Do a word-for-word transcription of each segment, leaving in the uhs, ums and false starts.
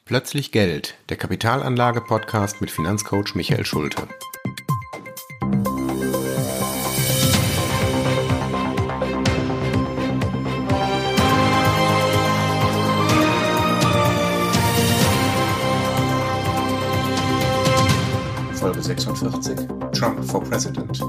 Plötzlich Geld, der Kapitalanlage-Podcast mit Finanzcoach Michael Schulte. Folge sechsundvierzig, Trump for President.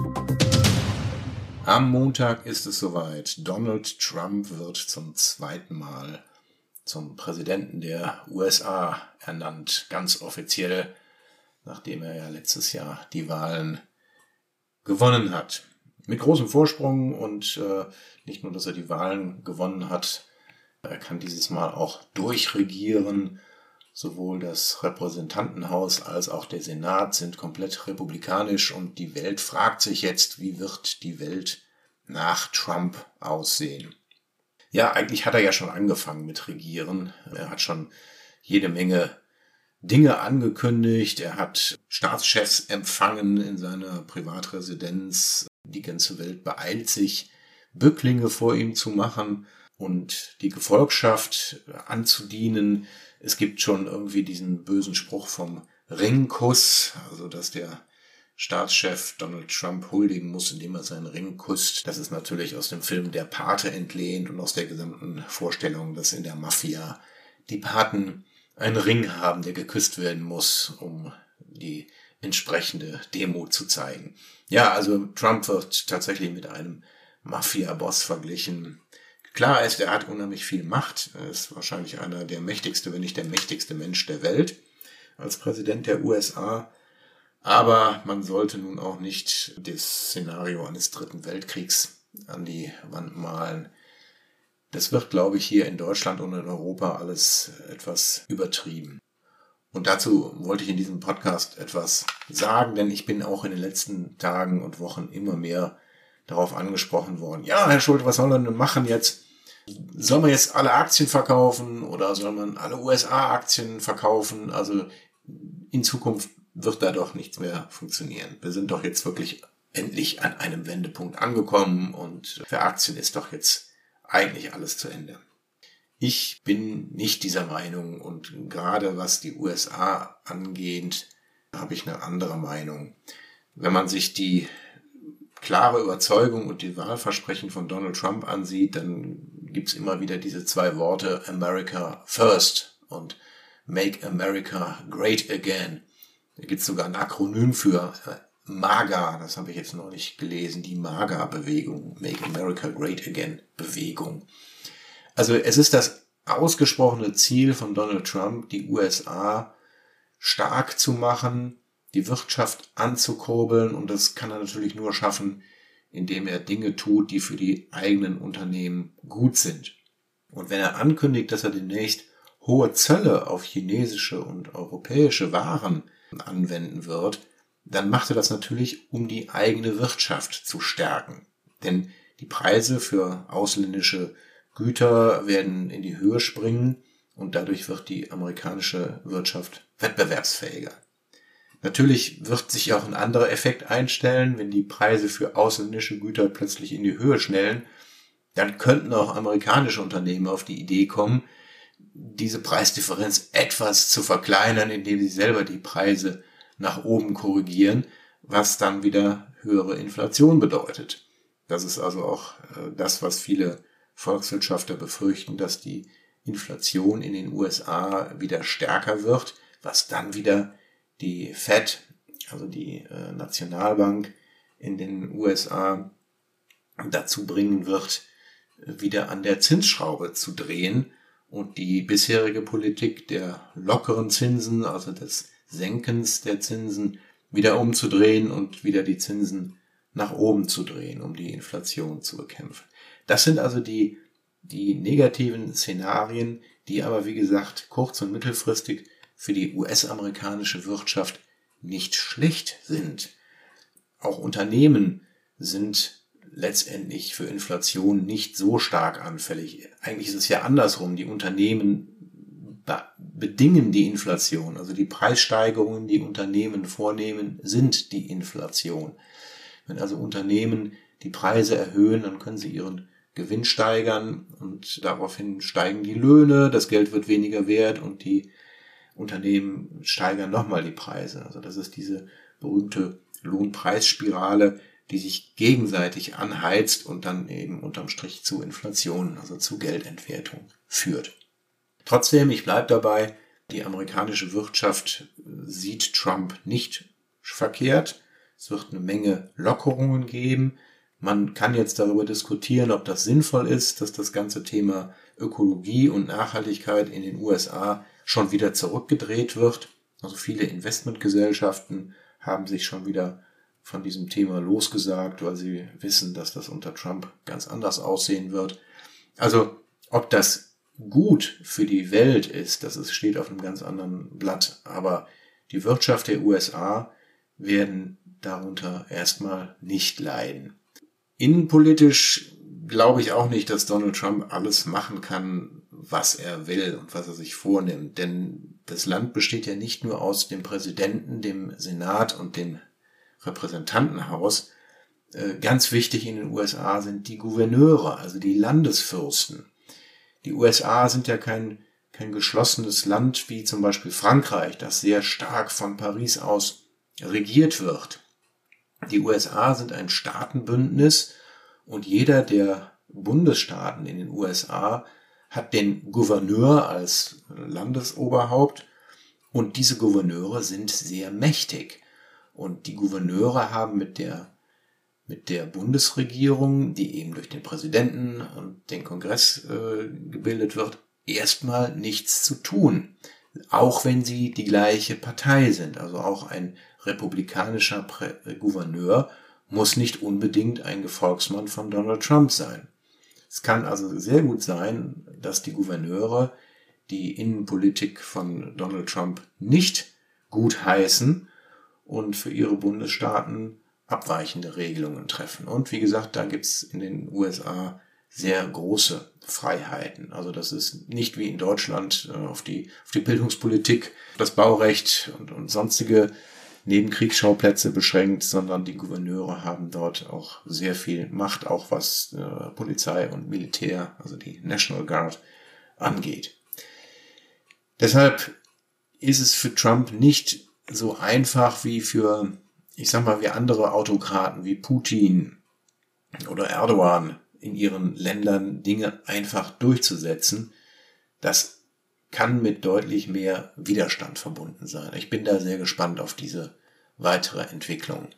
Am Montag ist es soweit. Donald Trump wird zum zweiten Mal zum Präsidenten der U S A ernannt, ganz offiziell, nachdem er ja letztes Jahr die Wahlen gewonnen hat. Mit großem Vorsprung und äh, nicht nur, dass er die Wahlen gewonnen hat, er kann dieses Mal auch durchregieren. Sowohl das Repräsentantenhaus als auch der Senat sind komplett republikanisch und die Welt fragt sich jetzt, wie wird die Welt nach Trump aussehen? Ja, eigentlich hat er ja schon angefangen mit Regieren. Er hat schon jede Menge Dinge angekündigt. Er hat Staatschefs empfangen in seiner Privatresidenz. Die ganze Welt beeilt sich, Bücklinge vor ihm zu machen und die Gefolgschaft anzudienen. Es gibt schon irgendwie diesen bösen Spruch vom Ringkuss, also dass der Staatschef Donald Trump huldigen muss, indem er seinen Ring kusst. Das ist natürlich aus dem Film Der Pate entlehnt und aus der gesamten Vorstellung, dass in der Mafia die Paten einen Ring haben, der geküsst werden muss, um die entsprechende Demut zu zeigen. Ja, also Trump wird tatsächlich mit einem Mafia-Boss verglichen. Klar ist, er hat unheimlich viel Macht. Er ist wahrscheinlich einer der mächtigste, wenn nicht der mächtigste Mensch der Welt als Präsident der U S A. Aber man sollte nun auch nicht das Szenario eines dritten Weltkriegs an die Wand malen. Das wird, glaube ich, hier in Deutschland und in Europa alles etwas übertrieben. Und dazu wollte ich in diesem Podcast etwas sagen, denn ich bin auch in den letzten Tagen und Wochen immer mehr darauf angesprochen worden. Ja, Herr Schulte, was soll man denn machen jetzt? Soll man jetzt alle Aktien verkaufen oder soll man alle U S A-Aktien verkaufen? Also in Zukunft wird da doch nichts mehr funktionieren. Wir sind doch jetzt wirklich endlich an einem Wendepunkt angekommen und für Aktien ist doch jetzt eigentlich alles zu Ende. Ich bin nicht dieser Meinung und gerade was die U S A angeht, habe ich eine andere Meinung. Wenn man sich die klare Überzeugung und die Wahlversprechen von Donald Trump ansieht, dann gibt's immer wieder diese zwei Worte America First und Make America Great Again. Da gibt's sogar ein Akronym für MAGA, das habe ich jetzt noch nicht gelesen, die MAGA-Bewegung, Make America Great Again Bewegung. Also es ist das ausgesprochene Ziel von Donald Trump, die U S A stark zu machen, die Wirtschaft anzukurbeln und das kann er natürlich nur schaffen, indem er Dinge tut, die für die eigenen Unternehmen gut sind. Und wenn er ankündigt, dass er demnächst hohe Zölle auf chinesische und europäische Waren anwenden wird, dann macht er das natürlich, um die eigene Wirtschaft zu stärken. Denn die Preise für ausländische Güter werden in die Höhe springen und dadurch wird die amerikanische Wirtschaft wettbewerbsfähiger. Natürlich wird sich auch ein anderer Effekt einstellen, wenn die Preise für ausländische Güter plötzlich in die Höhe schnellen, dann könnten auch amerikanische Unternehmen auf die Idee kommen, diese Preisdifferenz etwas zu verkleinern, indem sie selber die Preise nach oben korrigieren, was dann wieder höhere Inflation bedeutet. Das ist also auch das, was viele Volkswirtschaftler befürchten, dass die Inflation in den U S A wieder stärker wird, was dann wieder die Fed, also die äh, Nationalbank in den U S A, dazu bringen wird, wieder an der Zinsschraube zu drehen und die bisherige Politik der lockeren Zinsen, also des Senkens der Zinsen, wieder umzudrehen und wieder die Zinsen nach oben zu drehen, um die Inflation zu bekämpfen. Das sind also die, die negativen Szenarien, die aber, wie gesagt, kurz- und mittelfristig für die U S-amerikanische Wirtschaft nicht schlecht sind. Auch Unternehmen sind letztendlich für Inflation nicht so stark anfällig. Eigentlich ist es ja andersrum. Die Unternehmen be- bedingen die Inflation. Also die Preissteigerungen, die Unternehmen vornehmen, sind die Inflation. Wenn also Unternehmen die Preise erhöhen, dann können sie ihren Gewinn steigern und daraufhin steigen die Löhne, das Geld wird weniger wert und die Unternehmen steigern nochmal die Preise. Also das ist diese berühmte Lohnpreisspirale, die sich gegenseitig anheizt und dann eben unterm Strich zu Inflation, also zu Geldentwertung führt. Trotzdem, ich bleibe dabei, die amerikanische Wirtschaft sieht Trump nicht verkehrt. Es wird eine Menge Lockerungen geben. Man kann jetzt darüber diskutieren, ob das sinnvoll ist, dass das ganze Thema Ökologie und Nachhaltigkeit in den U S A schon wieder zurückgedreht wird. Also viele Investmentgesellschaften haben sich schon wieder von diesem Thema losgesagt, weil sie wissen, dass das unter Trump ganz anders aussehen wird. Also ob das gut für die Welt ist, das ist, steht auf einem ganz anderen Blatt. Aber die Wirtschaft der U S A werden darunter erstmal nicht leiden. Innenpolitisch glaube ich auch nicht, dass Donald Trump alles machen kann, was er will und was er sich vornimmt. Denn das Land besteht ja nicht nur aus dem Präsidenten, dem Senat und dem Repräsentantenhaus. Ganz wichtig in den U S A sind die Gouverneure, also die Landesfürsten. Die U S A sind ja kein, kein geschlossenes Land wie zum Beispiel Frankreich, das sehr stark von Paris aus regiert wird. Die U S A sind ein Staatenbündnis und jeder der Bundesstaaten in den U S A hat den Gouverneur als Landesoberhaupt und diese Gouverneure sind sehr mächtig. Und die Gouverneure haben mit der mit der Bundesregierung, die eben durch den Präsidenten und den Kongress äh, gebildet wird, erstmal nichts zu tun. Auch wenn sie die gleiche Partei sind. Also auch ein republikanischer Prä- äh, Gouverneur muss nicht unbedingt ein Gefolgsmann von Donald Trump sein. Es kann also sehr gut sein, dass die Gouverneure die Innenpolitik von Donald Trump nicht gutheißen und für ihre Bundesstaaten abweichende Regelungen treffen. Und wie gesagt, da gibt's in den U S A sehr große Freiheiten. Also das ist nicht wie in Deutschland auf die, auf die Bildungspolitik, das Baurecht und, und sonstige Nebenkriegsschauplätze beschränkt, sondern die Gouverneure haben dort auch sehr viel Macht, auch was äh, Polizei und Militär, also die National Guard, angeht. Deshalb ist es für Trump nicht so einfach wie für, ich sag mal, wie andere Autokraten wie Putin oder Erdogan in ihren Ländern Dinge einfach durchzusetzen. Das kann mit deutlich mehr Widerstand verbunden sein. Ich bin da sehr gespannt auf diese weitere Entwicklung.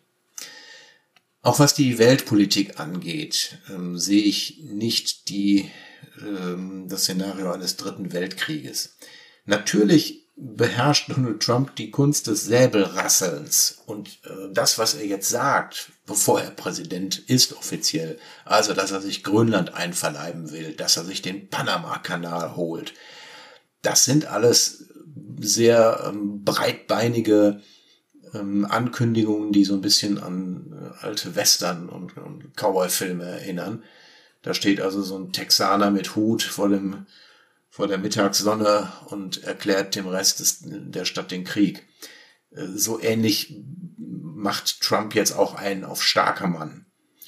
Auch was die Weltpolitik angeht, ähm, sehe ich nicht die, ähm, das Szenario eines dritten Weltkrieges. Natürlich beherrscht Donald Trump die Kunst des Säbelrasselns und äh, das, was er jetzt sagt, bevor er Präsident ist offiziell, also dass er sich Grönland einverleiben will, dass er sich den Panama-Kanal holt, das sind alles sehr ähm, breitbeinige ähm, Ankündigungen, die so ein bisschen an äh, alte Western und, und Cowboy-Filme erinnern. Da steht also so ein Texaner mit Hut vor dem vor der Mittagssonne und erklärt dem Rest des, der Stadt den Krieg. So ähnlich macht Trump jetzt auch einen auf starker Mann.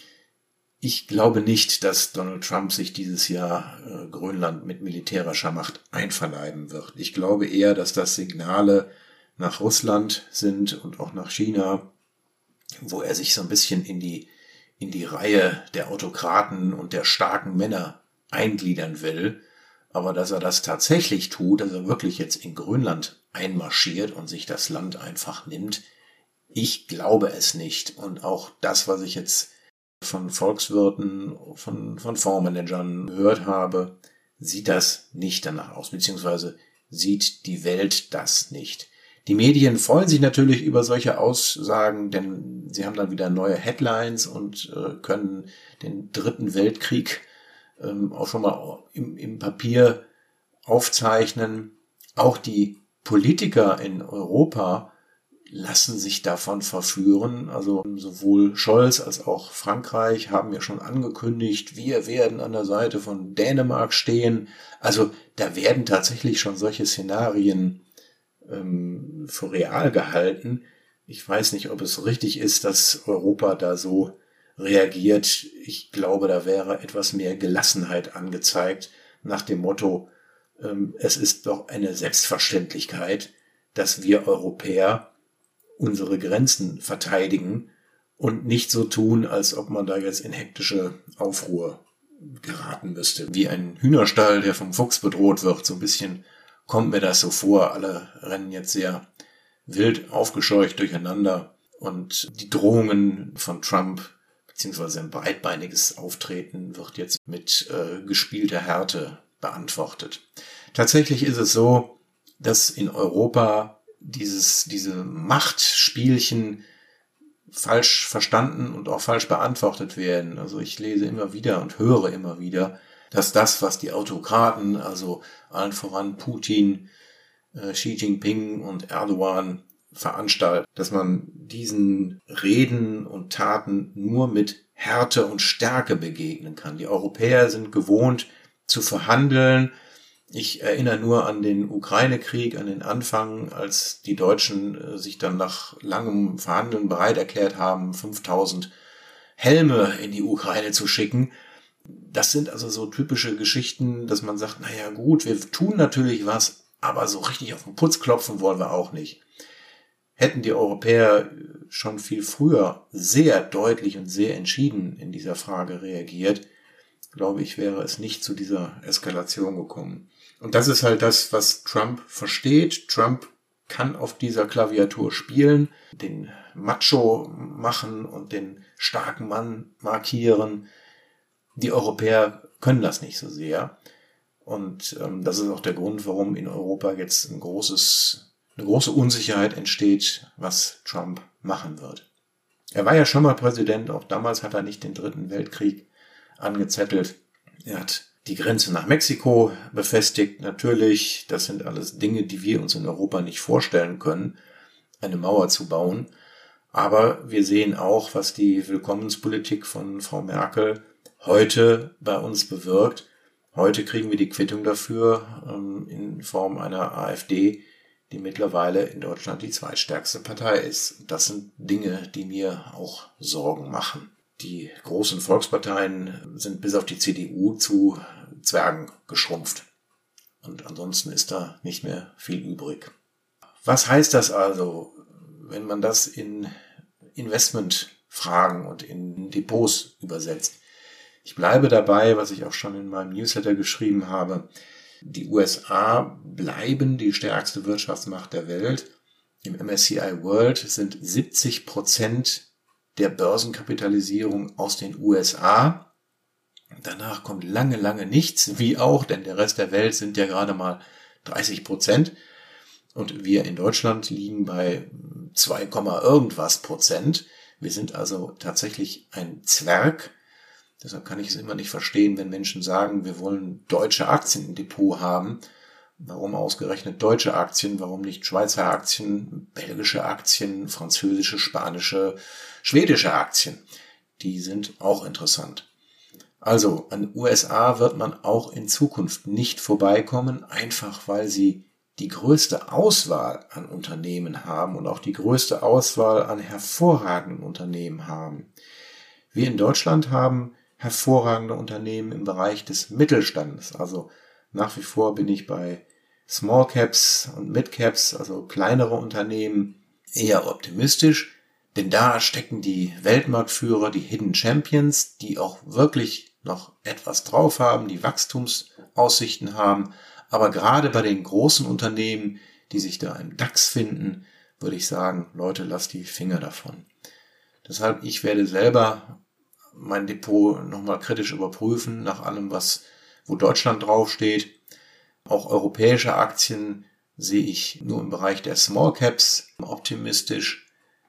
Ich glaube nicht, dass Donald Trump sich dieses Jahr äh, Grönland mit militärischer Macht einverleiben wird. Ich glaube eher, dass das Signale nach Russland sind und auch nach China, wo er sich so ein bisschen in die, in die Reihe der Autokraten und der starken Männer eingliedern will. Aber dass er das tatsächlich tut, dass er wirklich jetzt in Grönland einmarschiert und sich das Land einfach nimmt, ich glaube es nicht. Und auch das, was ich jetzt von Volkswirten, von, von Fondsmanagern gehört habe, sieht das nicht danach aus, beziehungsweise sieht die Welt das nicht. Die Medien freuen sich natürlich über solche Aussagen, denn sie haben dann wieder neue Headlines und äh, können den dritten Weltkrieg auch schon mal im, im Papier aufzeichnen. Auch die Politiker in Europa lassen sich davon verführen. Also sowohl Scholz als auch Frankreich haben ja schon angekündigt, wir werden an der Seite von Dänemark stehen. Also da werden tatsächlich schon solche Szenarien ähm, für real gehalten. Ich weiß nicht, ob es richtig ist, dass Europa da so reagiert. Ich glaube, da wäre etwas mehr Gelassenheit angezeigt, nach dem Motto, ähm, es ist doch eine Selbstverständlichkeit, dass wir Europäer unsere Grenzen verteidigen und nicht so tun, als ob man da jetzt in hektische Aufruhr geraten müsste. Wie ein Hühnerstall, der vom Fuchs bedroht wird. So ein bisschen kommt mir das so vor. Alle rennen jetzt sehr wild aufgescheucht durcheinander. Und die Drohungen von Trump, beziehungsweise ein breitbeiniges Auftreten, wird jetzt mit äh, gespielter Härte beantwortet. Tatsächlich ist es so, dass in Europa dieses, diese Machtspielchen falsch verstanden und auch falsch beantwortet werden. Also ich lese immer wieder und höre immer wieder, dass das, was die Autokraten, also allen voran Putin, äh, Xi Jinping und Erdogan veranstalten, dass man diesen Reden und Taten nur mit Härte und Stärke begegnen kann. Die Europäer sind gewohnt zu verhandeln. Ich erinnere nur an den Ukraine-Krieg, an den Anfang, als die Deutschen sich dann nach langem Verhandeln bereit erklärt haben, fünftausend Helme in die Ukraine zu schicken. Das sind also so typische Geschichten, dass man sagt, naja gut, wir tun natürlich was, aber so richtig auf den Putz klopfen wollen wir auch nicht. Hätten die Europäer schon viel früher sehr deutlich und sehr entschieden in dieser Frage reagiert, glaube ich, wäre es nicht zu dieser Eskalation gekommen. Und das ist halt das, was Trump versteht. Trump kann auf dieser Klaviatur spielen, den Macho machen und den starken Mann markieren. Die Europäer können das nicht so sehr. Und ähm, das ist auch der Grund, warum in Europa jetzt ein großes, eine große Unsicherheit entsteht, was Trump machen wird. Er war ja schon mal Präsident, auch damals hat er nicht den Dritten Weltkrieg angezettelt. Er hat die Grenze nach Mexiko befestigt, natürlich. Das sind alles Dinge, die wir uns in Europa nicht vorstellen können, eine Mauer zu bauen. Aber wir sehen auch, was die Willkommenspolitik von Frau Merkel heute bei uns bewirkt. Heute kriegen wir die Quittung dafür ähm, in Form einer AfD, die mittlerweile in Deutschland die zweitstärkste Partei ist. Das sind Dinge, die mir auch Sorgen machen. Die großen Volksparteien sind bis auf die C D U zu Zwergen geschrumpft. Und ansonsten ist da nicht mehr viel übrig. Was heißt das also, wenn man das in Investmentfragen und in Depots übersetzt? Ich bleibe dabei, was ich auch schon in meinem Newsletter geschrieben habe. Die U S A bleiben die stärkste Wirtschaftsmacht der Welt. Im M S C I World sind siebzig Prozent der Börsenkapitalisierung aus den U S A. Danach kommt lange, lange nichts, wie auch, denn der Rest der Welt sind ja gerade mal dreißig Prozent. Und wir in Deutschland liegen bei zwei, irgendwas Prozent. Wir sind also tatsächlich ein Zwerg. Deshalb kann ich es immer nicht verstehen, wenn Menschen sagen, wir wollen deutsche Aktien im Depot haben. Warum ausgerechnet deutsche Aktien? Warum nicht Schweizer Aktien, belgische Aktien, französische, spanische, schwedische Aktien? Die sind auch interessant. Also an U S A wird man auch in Zukunft nicht vorbeikommen, einfach weil sie die größte Auswahl an Unternehmen haben und auch die größte Auswahl an hervorragenden Unternehmen haben. Wir in Deutschland haben hervorragende Unternehmen im Bereich des Mittelstandes. Also nach wie vor bin ich bei Small Caps und Mid Caps, also kleinere Unternehmen, eher optimistisch, denn da stecken die Weltmarktführer, die Hidden Champions, die auch wirklich noch etwas drauf haben, die Wachstumsaussichten haben. Aber gerade bei den großen Unternehmen, die sich da im DAX finden, würde ich sagen, Leute, lasst die Finger davon. Deshalb, ich werde selber mein Depot nochmal kritisch überprüfen, nach allem, was, wo Deutschland draufsteht. Auch europäische Aktien sehe ich nur im Bereich der Small Caps optimistisch.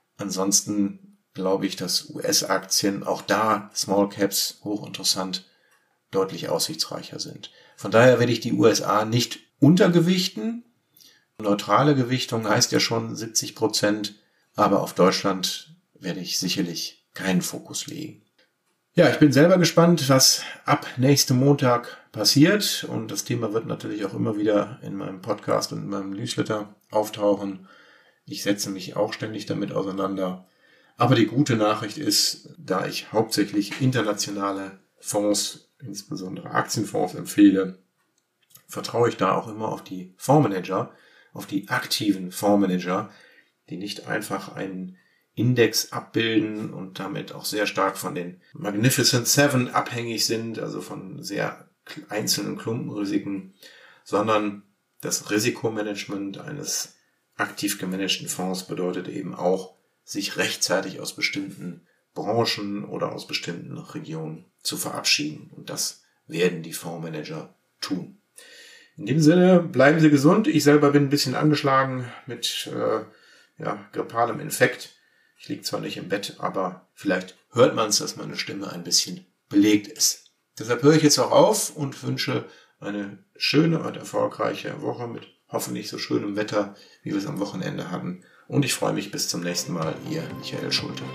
Ansonsten glaube ich, dass U S-Aktien, auch da Small Caps, hochinteressant, deutlich aussichtsreicher sind. Von daher werde ich die U S A nicht untergewichten. Neutrale Gewichtung heißt ja schon siebzig Prozent, aber auf Deutschland werde ich sicherlich keinen Fokus legen. Ja, ich bin selber gespannt, was ab nächstem Montag passiert, und das Thema wird natürlich auch immer wieder in meinem Podcast und in meinem Newsletter auftauchen. Ich setze mich auch ständig damit auseinander. Aber die gute Nachricht ist, da ich hauptsächlich internationale Fonds, insbesondere Aktienfonds, empfehle, vertraue ich da auch immer auf die Fondsmanager auf die aktiven Fondsmanager, die nicht einfach einen Index abbilden und damit auch sehr stark von den Magnificent Seven abhängig sind, also von sehr einzelnen Klumpenrisiken, sondern das Risikomanagement eines aktiv gemanagten Fonds bedeutet eben auch, sich rechtzeitig aus bestimmten Branchen oder aus bestimmten Regionen zu verabschieden. Und das werden die Fondsmanager tun. In dem Sinne, bleiben Sie gesund. Ich selber bin ein bisschen angeschlagen mit äh, ja, grippalem Infekt. Ich liege zwar nicht im Bett, aber vielleicht hört man es, dass meine Stimme ein bisschen belegt ist. Deshalb höre ich jetzt auch auf und wünsche eine schöne und erfolgreiche Woche mit hoffentlich so schönem Wetter, wie wir es am Wochenende hatten. Und ich freue mich bis zum nächsten Mal. Ihr Michael Schulte.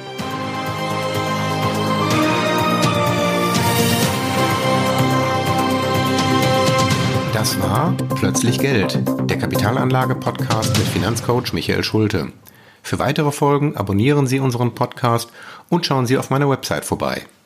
Das war Plötzlich Geld, der Kapitalanlage-Podcast mit Finanzcoach Michael Schulte. Für weitere Folgen abonnieren Sie unseren Podcast und schauen Sie auf meiner Website vorbei.